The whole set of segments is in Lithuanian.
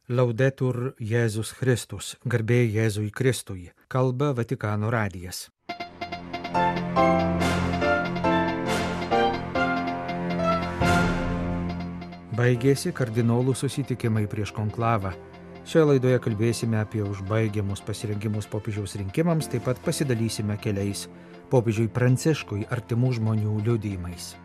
Laudetur Jėzus Kristus, garbė Jėzui Kristui, kalba Vatikano radijas. Baigėsi kardinolų susitikimai prieš konklavą. Šioje laidoje kalbėsime apie užbaigiamus pasirengimus popiežiaus rinkimams, taip pat pasidalysime keliais popiežiui Pranciškui artimų žmonių liudijimais.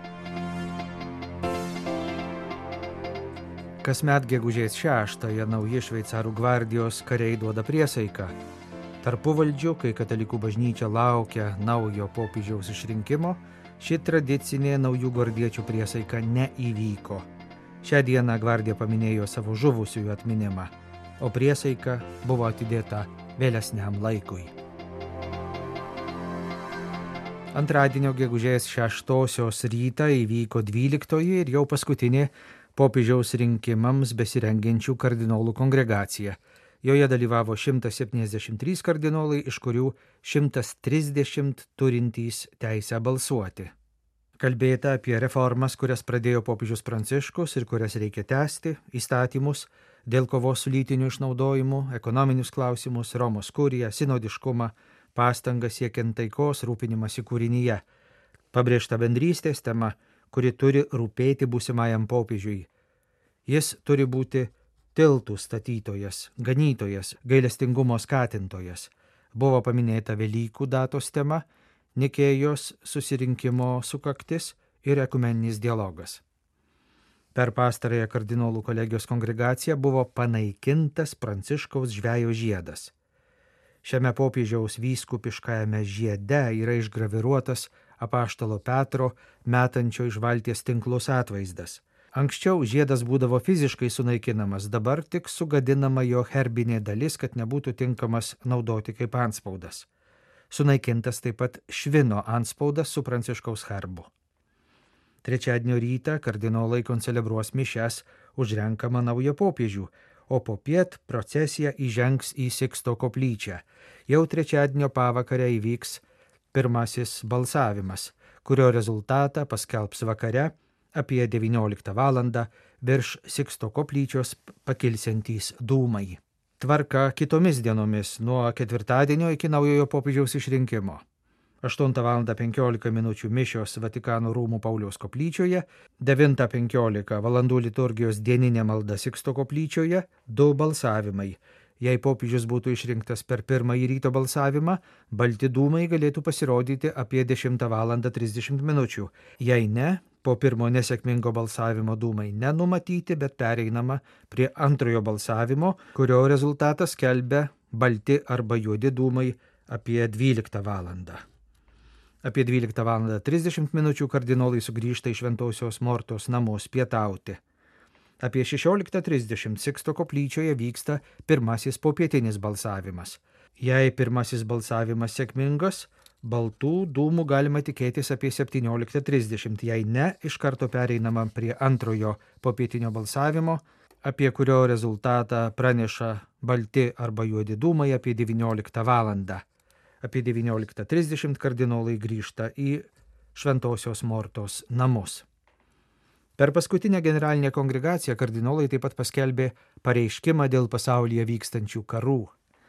Kasmet gegužės 6-ąją nauji šveicarų gvardijos kariai duoda priesaiką. Tarpuvaldžiu, kai katalikų bažnyčia laukia naujo popiežiaus išrinkimo, ši tradicinė naujų gvardiečių priesaika neįvyko. Šią dieną gvardija paminėjo savo žuvusiųjų atminimą, o priesaika buvo atidėta vėlesniam laikui. Antradienio gegužės 6-osios rytą įvyko 12-oji ir jau paskutinė popiežiaus rinkimams besirengiančių kardinolų kongregacija. Joje dalyvavo 173 kardinolai, iš kurių 130 turintys teisę balsuoti. Kalbėta apie reformas, kurias pradėjo popiežius Pranciškus ir kurias reikia tęsti, įstatymus dėl kovos su lytiniu išnaudojimu, ekonominius klausimus, Romos kuriją, sinodiškumą, pastangas siekiant taikos, rūpinimąsi kūrinyje. Pabrėžta bendrystės tema, kuri turi rūpėti būsimajam popiežiui. Jis turi būti tiltų statytojas, ganytojas, gailestingumo skatintojas. Buvo paminėta Velykų datos tema, Nikėjos susirinkimo sukaktis ir ekumeninis dialogas. Per pastarąją kardinolų kolegijos kongregaciją buvo panaikintas Pranciškaus žvejo žiedas. Šiame popiežiaus vyskupiškajame žiede yra išgraviruotas apaštalo Petro metančio iš valties tinklus atvaizdas. Anksčiau žiedas būdavo fiziškai sunaikinamas, dabar tik sugadinama jo herbinė dalis, kad nebūtų tinkamas naudoti kaip antspaudas. Sunaikintas taip pat švino antspaudas su Pranciškaus herbu. Trečiadienio rytą kardinolai koncelebruos mišias už renkamą naują popiežių, o popiet procesija įžengs į Siksto koplyčią. Jau trečiadienio pavakarę įvyks pirmasis balsavimas, kurio rezultatą paskelbs vakare apie 19 valandą virš Siksto koplyčios pakilsiantys dūmai. Tvarka kitomis dienomis nuo ketvirtadienio iki naujojo popiežiaus išrinkimo. 8:15 mišios Vatikano rūmų Pauliaus koplyčioje, 9:15 valandų liturgijos dieninė malda Siksto koplyčioje, 2 balsavimai. Jei popiežius būtų išrinktas per pirmąjį ryto balsavimą, balti dūmai galėtų pasirodyti apie 10:30 min. Jei ne, po pirmo nesėkmingo balsavimo dūmai nenumatyti, bet pereinama prie antrojo balsavimo, kurio rezultatas skelbia balti arba juodi dūmai apie 12 valandą. Apie 12:30 min. Kardinolai sugrįžta į Šventosios Mortos namus pietauti. Apie 16:30 Siksto koplyčioje vyksta pirmasis popietinis balsavimas. Jei pirmasis balsavimas sėkmingas, baltų dūmų galima tikėtis apie 17:30, jei ne, iš karto pereinama prie antrojo popietinio balsavimo, apie kurio rezultatą praneša balti arba juodi dūmai apie 19 valandą. Apie 19:30 kardinolai grįžta į Šventosios Mortos namus. Per paskutinę generalinę kongregaciją kardinolai taip pat paskelbė pareiškimą dėl pasaulyje vykstančių karų.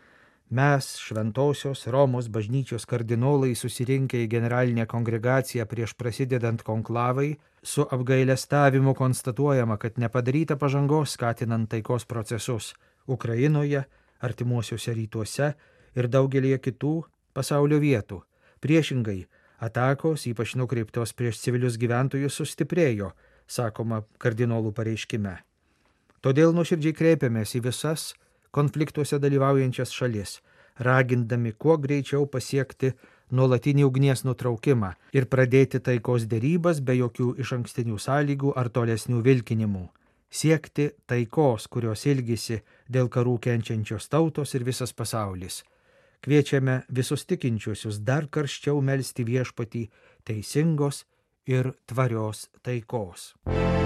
Mes, Šventosios Romos bažnyčios kardinolai, susirinkę į generalinę kongregaciją prieš prasidedant konklavai, su apgailestavimu konstatuojama, kad nepadaryta pažangos skatinant taikos procesus Ukrainoje, artimuosiuose rytuose ir daugelėje kitų pasaulio vietų. Priešingai, atakos, ypač nukreiptos prieš civilius gyventojus, sustiprėjo, sakoma kardinolų pareiškime. Todėl nuoširdžiai kreipiamės į visas konfliktuose dalyvaujančias šalis, ragindami kuo greičiau pasiekti nuolatinį ugnies nutraukimą ir pradėti taikos derybas be jokių išankstinių sąlygų ar tolesnių vilkinimų. Siekti taikos, kurios ilgisi dėl karų kenčiančios tautos ir visas pasaulis. Kviečiame visus tikinčiusius dar karščiau melsti viešpatį teisingos ir tvarios taikos.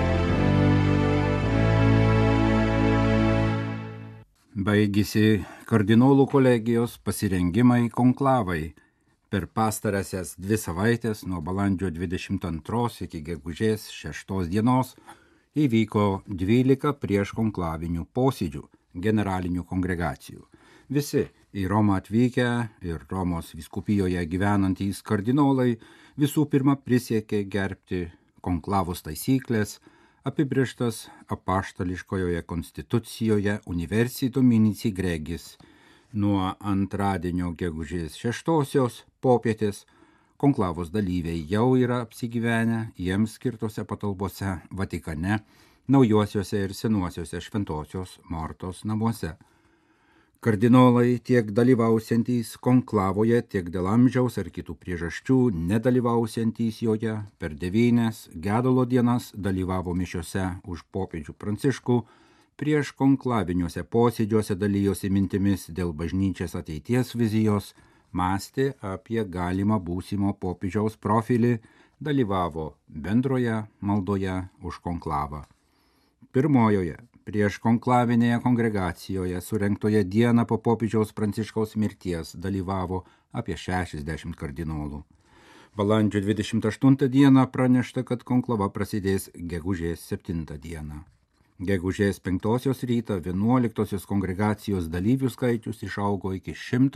Baigėsi kardinolų kolegijos pasirengimai konklavai. Per pastarąsias 2 savaitės nuo balandžio 22 iki gegužės 6 dienos Įvyko 12 prieškonklavinių posėdžių generalinių kongregacijų. Visi į Romą atvykę ir Romos vyskupijoje gyvenantys kardinolai visų pirma prisiekė gerbti konklavos taisyklės, apibrėžtas apaštališkojoje konstitucijoje Universi Dominici Gregis. Nuo antradienio gegužės 6 popietės konklavos dalyviai jau yra apsigyvenę jiems skirtose patalpose Vatikane, naujuosiuose ir senuosiuose Šventosios Mortos namuose. Kardinolai tiek dalyvausiantys konklavoje, tiek dėl amžiaus ar kitų priežasčių nedalyvausiantys joje per 9 gedulo dienas dalyvavo mišiose už popiežių Pranciškų, prieš konklaviniuose posėdžiuose dalyjosi mintimis dėl bažnyčios ateities vizijos, mąstė apie galimą būsimo popiežiaus profilį, dalyvavo bendroje maldoje už konklavą. Pirmojoje prieš konklavinėje kongregacijoje surengtoje dieną po popiežiaus Pranciškaus mirties dalyvavo apie 60 kardinolų. Balandžio 28 dieną pranešta, kad konklava prasidės gegužės 7 dieną. Gegužės 5 rytą 11 kongregacijos dalyvių skaičius išaugo iki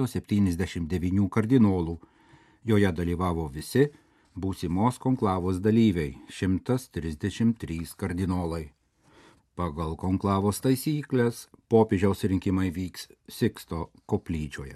179 kardinolų. Joje dalyvavo visi būsimos konklavos dalyviai – 133 kardinolai. Pagal konklavos taisyklės popiežiaus rinkimai vyks Siksto koplyčioje.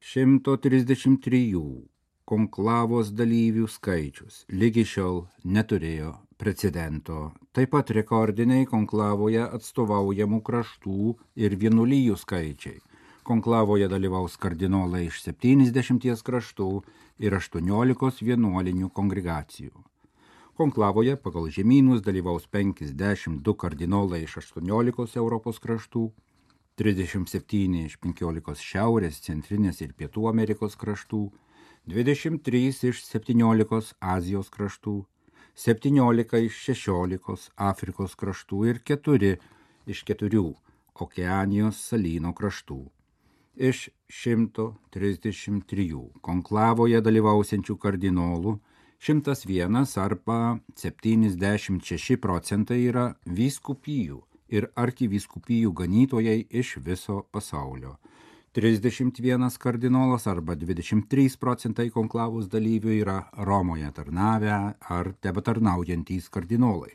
133 konklavos dalyvių skaičius lygi šiol neturėjo precedento. Taip pat rekordiniai konklavoje atstovaujamų kraštų ir vienuolijų skaičiai. Konklavoje dalyvaus kardinolai iš 70 kraštų ir 18 vienuolinių kongregacijų. Konklavoje pagal žemynus dalyvaus 52 kardinolai iš 18 Europos kraštų, 37 iš 15 Šiaurės, Centrinės ir Pietų Amerikos kraštų, 23 iš 17 Azijos kraštų, 17 iš 16 Afrikos kraštų ir 4 iš 4 Okeanijos salyno kraštų. Iš 133 konklavoje dalyvausiančių kardinolų 101 arba 76% yra vyskupijų ir arkivyskupijų ganytojai iš viso pasaulio. 31 kardinolas arba 23% konklavos dalyvių yra Romoje tarnavę ar tebetarnaujantys kardinolai.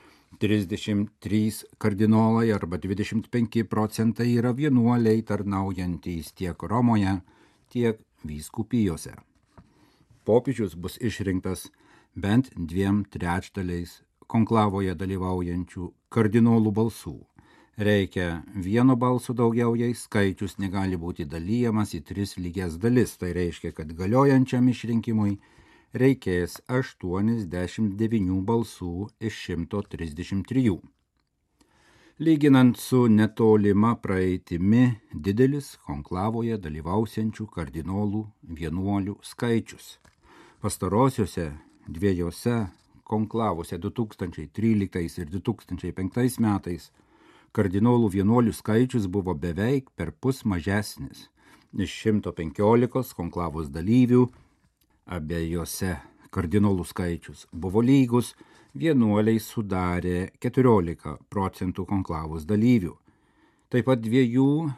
33 kardinolai arba 25% yra vienuoliai tarnaujantys tiek Romoje, tiek vyskupijose. Popiežius bus išrinktas bent 2/3 konklavoje dalyvaujančių kardinolų balsų. Reikia 1 balso daugiau, jei skaičius negali būti dalyjamas į 3 lygias dalis. Tai reiškia, kad galiojančiam išrinkimui reikės 89 balsų iš 133. Lyginant su netolima praeitimi, didelis konklavoje dalyvausiančių kardinolų vienuolių skaičius. Pastarosiuose 2 konklavose 2013 ir 2005 metais kardinolų vienuolių skaičius buvo beveik perpus mažesnis. Iš 115 konklavos dalyvių abiejose kardinolų skaičius buvo lygus, vienuoliai sudarė 14% konklavos dalyvių. Taip pat 2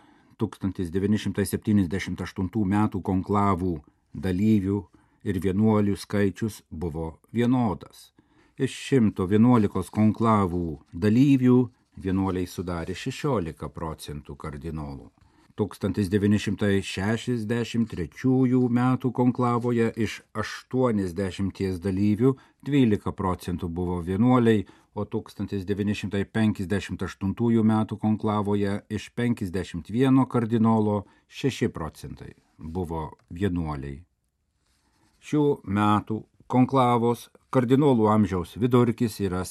1978 metų konklavų dalyvių ir vienuolių skaičius buvo vienodas. Iš 111 konklavų dalyvių vienuoliai sudarė 16% kardinolų. 1963 metų konklavoje iš 80 dalyvių 12% buvo vienuoliai, o 1958 metų konklavoje iš 51 kardinolo 6% buvo vienuoliai. Šių metų konklavos kardinolų amžiaus vidurkis yra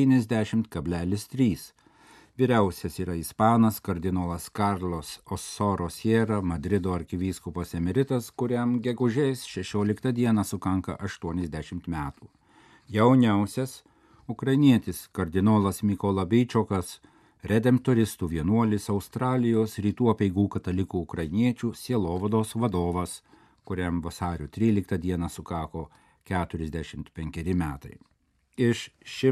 70,3. Vyriausias yra ispanas kardinolas Carlos Osoro Sierra, Madrido arkivyskupas emeritas, kuriam gegužės 16 dieną sukanka 80 metų. Jauniausias ukrainietis kardinolas Mykola Byčokas, redemptoristų vienuolis Australijos rytų apeigų katalikų ukrainiečių sielovados vadovas, kuriam vasario 13 dieną sukako 45 metai. iš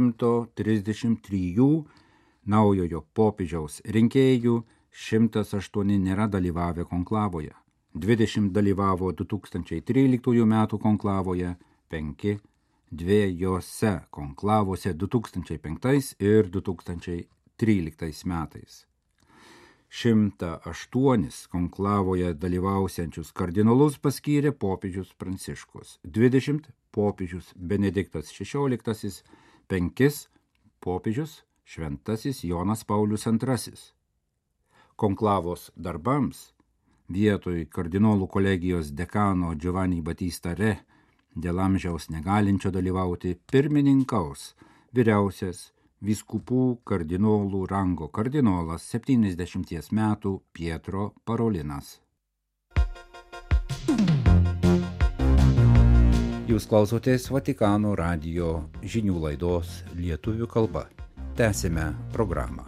133 naujojo popiežiaus rinkėjų 108 nėra dalyvavę konklavoje, 20 dalyvavo 2013 metų konklavoje, 5 dviejose konklavose 2005 ir 2013 metais. 108 konklavoje dalyvausiančius kardinolus paskyrė popiežius Pranciškus, 20 popiežius Benediktas XVI, 5 popiežius Šventasis Jonas Paulius II. Konklavos darbams vietoj kardinolų kolegijos dekano Giovanni Battista Re dėl amžiaus negalinčio dalyvauti pirmininkaus vyriausias vyskupų kardinolų rango kardinolas 70 metų Pietro Parolinas. Jūs klausotės Vatikano radijo žinių laidos lietuvių kalba. Tęsime programą.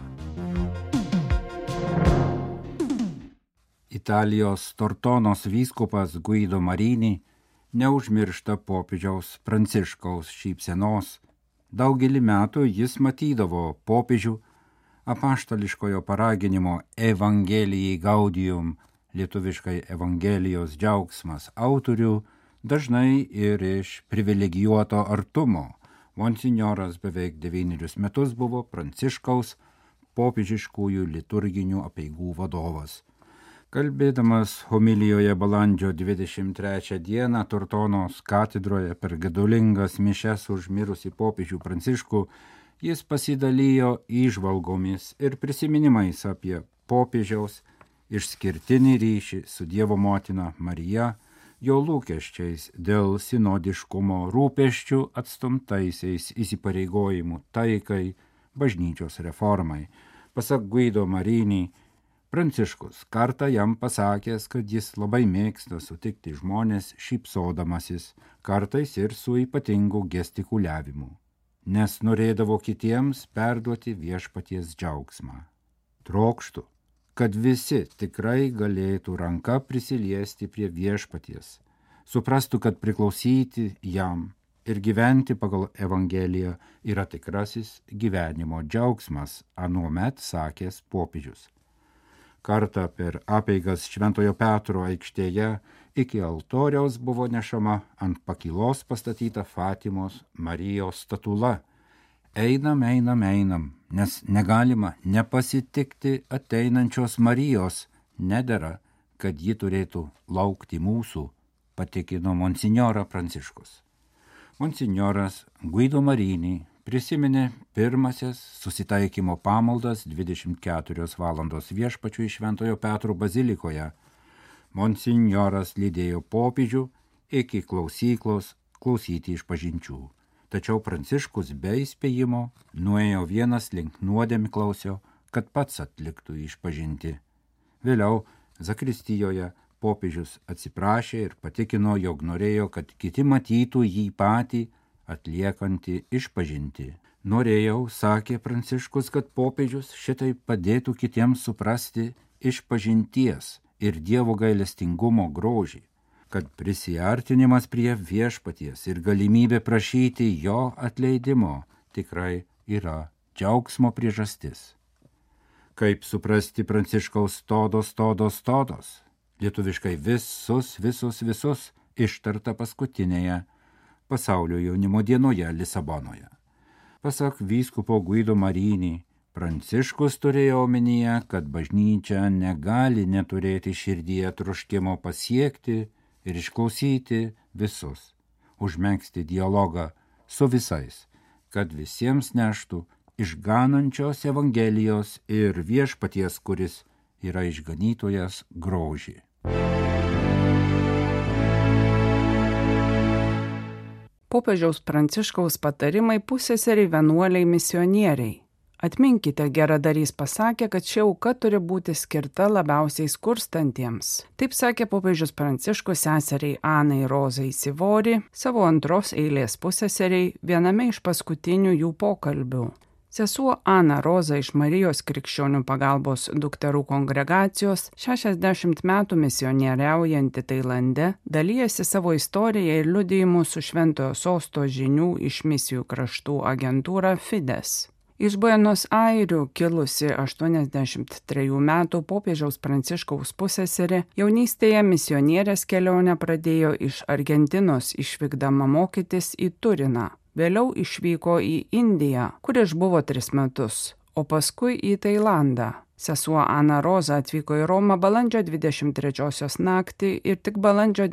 Italijos Tortonos vyskupas Guido Marini neužmiršta popiežiaus Pranciškaus šypsenos. Daugelį metų jis matydavo popiežių apaštališkojo paraginimo Evangelijai Gaudium, lietuviškai Evangelijos džiaugsmas autorių, dažnai ir iš privilegijuoto artumo. Monsinjoras beveik 9 metus buvo Pranciškaus popiežiškųjų liturginių apeigų vadovas. Kalbėdamas homilijoje balandžio 23 dieną Tortonos katedroje per gedulingas mišias už mirusį popiežių Pranciškų, jis pasidalijo įžvalgomis ir prisiminimais apie popiežiaus išskirtinį ryšį su Dievo motina Marija, jo lūkesčiais dėl sinodiškumo, rūpesčių atstumtaisiais įsipareigojimų taikai, bažnyčios reformai. Pasak Guido Marini, Pranciškus kartą jam pasakęs, kad jis labai mėgsta sutikti žmonės šypsodamasis, kartais ir su ypatingu gestikuliavimu, nes norėdavo kitiems perduoti viešpaties džiaugsmą. Trokštų, kad visi tikrai galėtų ranka prisiliesti prie viešpaties, suprastų, kad priklausyti jam ir gyventi pagal Evangeliją yra tikrasis gyvenimo džiaugsmas, anuomet sakęs popiežius. Kartą per apeigas Šventojo Petro aikštėje iki altoriaus buvo nešama ant pakylos pastatyta Fatimos Marijos statula. Einam, nes negalima nepasitikti ateinančios Marijos, nedera, kad ji turėtų laukti mūsų, patikino monsinjorą Pranciškus. Monsinjoras Guido Marini prisiminė pirmasias susitaikymo pamaldas 24 valandos viešpačiui Šventojo Petro bazilikoje. Monsinjoras lydėjo popiežių iki klausyklos klausyti išpažinčių. Tačiau Pranciškus be įspėjimo nuėjo vienas link nuodėmiklausio, kad pats atliktų išpažinti. Vėliau zakristijoje popiežius atsiprašė ir patikino, jog norėjo, kad kiti matytų jį patį atliekantį išpažinti. Norėjau, sakė Pranciškus, kad popiežius šitai padėtų kitiems suprasti išpažinties ir Dievo gailestingumo grožį, kad prisiartinimas prie viešpaties ir galimybė prašyti jo atleidimo tikrai yra džiaugsmo priežastis. Kaip suprasti Pranciškaus todos, lietuviškai visus, ištarta paskutinėje Pasaulio jaunimo dienoje Lisabonoje. Pasak vyskupo Guido Marini, Pranciškus turėjo omenyje, kad bažnyčia negali neturėti širdyje troškimo pasiekti ir išklausyti visus, užmegzti dialogą su visais, kad visiems neštų išganančios Evangelijos ir viešpaties, kuris yra išganytojas, grožį. Popiežiaus Pranciškaus patarimai puseseriai vienuoliai misionieriai. Atminkite, geradarys pasakė, kad ši auka turi būti skirta labiausiai skurstantiems. Taip sakė popiežius Pranciškus seseriai Anai Rozai Sivori, savo antros eilės puseseriai, viename iš paskutinių jų pokalbių. Sesuo Ana Roza iš Marijos krikščionių pagalbos dukterų kongregacijos 60 metų misionieriaujanti Tailande dalyjasi savo istoriją ir liudijimu su Šventojo Sosto žinių iš misijų kraštų agentūra Fides. Iš Buenos Airių kilusi 83 metų popiežiaus Pranciškaus pusseserė jaunystėje misionierės kelionę pradėjo iš Argentinos išvykdama mokytis į Turiną. Vėliau išvyko į Indiją, kur išbuvo 3 metus, o paskui į Tailandą. Sesuo Ana Roza atvyko į Romą balandžio 23 naktį ir tik balandžio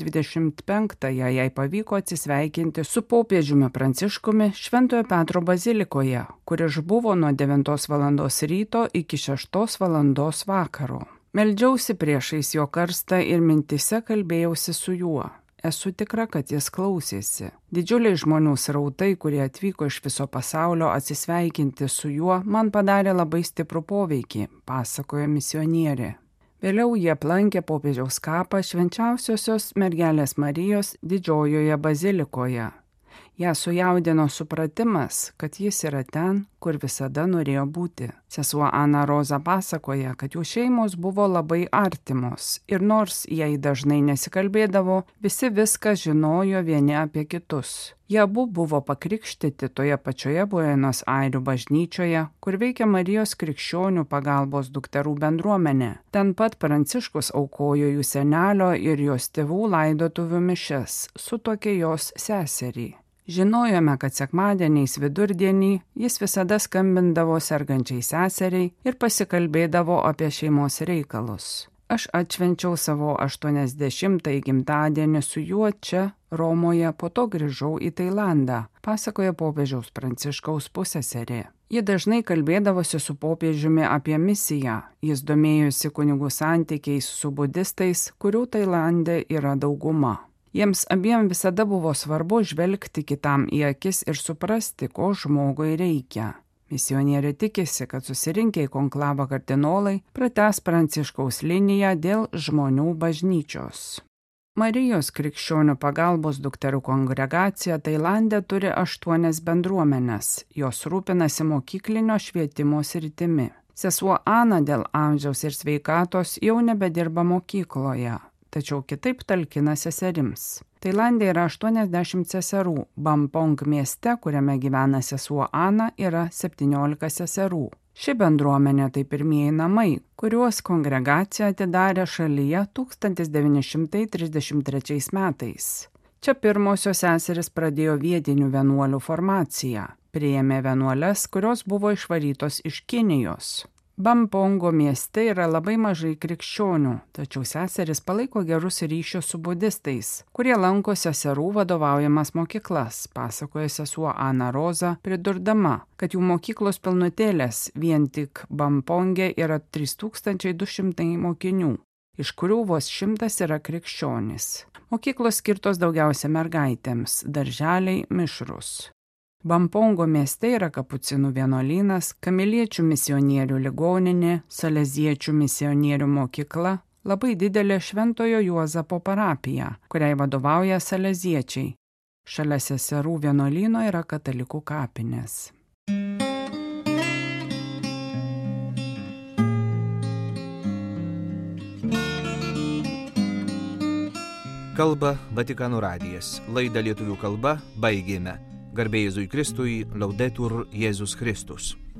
25 jai pavyko atsisveikinti su popiežiumi Pranciškumi Šventojo Petro bazilikoje, kur išbuvo nuo 9 val. Ryto iki 6 val. Vakaro. Meldžiausi priešais jo karstą ir mintise kalbėjausi su juo. Esu tikra, kad jis klausėsi. Didžiuliai žmonių srautai, kurie atvyko iš viso pasaulio atsisveikinti su juo, man padarė labai stiprų poveikį, pasakojo misionierė. Vėliau jie aplankė popiežiaus kapą Švenčiausiosios mergelės Marijos didžiojoje bazilikoje. Ją sujaudino supratimas, kad jis yra ten, kur visada norėjo būti. Sesuo Ana Roza pasakoja, kad jų šeimos buvo labai artimos ir nors jai dažnai nesikalbėdavo, visi viską žinojo vieni apie kitus. Jie abu buvo pakrikštyti toje pačioje Buenos Airių bažnyčioje, kur veikia Marijos krikščionių pagalbos dukterų bendruomenė. Ten pat Pranciškus aukojo jų senelio ir jos tėvų laidotuvių mišias, sutuokė jos seserį. Žinojome, kad sekmadieniais vidurdienį jis visada skambindavo sergančiai seseriai ir pasikalbėdavo apie šeimos reikalus. Aš atšvenčiau savo 80-ąjį gimtadienį su juo čia, Romoje, po to grįžau į Tailandą, pasakoja popiežiaus Pranciškaus pusseserė. Ji dažnai kalbėdavosi su popiežiumi apie misiją. Jis domėjosi kunigų santykiais su budistais, kurių Tailande yra dauguma. Jiems abiem visada buvo svarbu žvelgti kitam į akis ir suprasti, ko žmogui reikia. Misionierė tikisi, kad susirinkę į konklavą kardinolai pratęs Pranciškaus liniją dėl žmonių bažnyčios. Marijos krikščionių pagalbos dukterų kongregacija Tailande turi 8 bendruomenes. Jos rūpinasi mokyklinio švietimo sritimi. Sesuo Ana dėl amžiaus ir sveikatos jau nebedirba mokykloje, tačiau kitaip talkina seserims. Tailande yra 80 seserų. Bampong mieste, kuriame gyvena sesuo Ana, yra 17 seserų. Ši bendruomenė tai pirmieji namai, kuriuos kongregacija atidarė šalyje 1933 metais. Čia pirmosios seserys pradėjo vietinių vienuolių formaciją. Priėmė vienuoles, kurios buvo išvarytos iš Kinijos. Bampongo mieste yra labai mažai krikščionių, tačiau seserys palaiko gerus ryšius su budistais, kurie lanko seserų vadovaujamas mokyklas, pasakoja sesuo Ana Roza, pridurdama, kad jų mokyklos pilnutėlės vien tik Bamponge yra 3200 mokinių, iš kurių vos 100 yra krikščionys. Mokyklos skirtos daugiausia mergaitėms, darželiai mišrūs. Bampongo mieste yra kapucinų vienuolynas, kamiliečių misionierių ligoninė, saleziečių misionierių mokykla, labai didelė Šventojo Juozapo parapija, kuriai vadovauja saleziečiai. Šalia seserų vienuolyno yra katalikų kapinės. Kalba Vatikano radijas. Laidą lietuvių kalba baigėme. Garbė Jėzui Kristui, Laudetur Jėzus Kristus.